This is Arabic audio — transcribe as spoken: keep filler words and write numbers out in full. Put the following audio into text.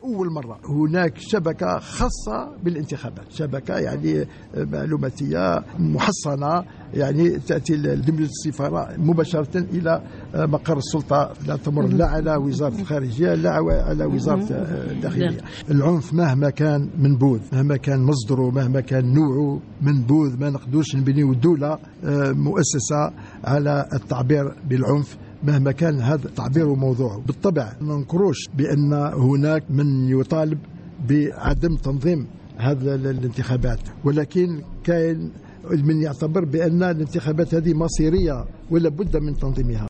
لأول مرة هناك شبكة خاصة بالانتخابات، شبكة يعني معلوماتية محصنة، يعني تأتي لجنة السفارة مباشرة إلى مقر السلطة، لا تمر لا على وزارة الخارجية لا على وزارة الداخلية. العنف مهما كان منبوذ، مهما كان مصدره، مهما كان نوعه منبوذ، ما نقدرش نبنيو دولة مؤسسة على التعبير بالعنف مهما كان هذا التعبير وموضوعه. بالطبع ما ننكروش بأن هناك من يطالب بعدم تنظيم هذا الانتخابات، ولكن كاين من يعتبر بأن الانتخابات هذه مصيرية ولا بد من تنظيمها.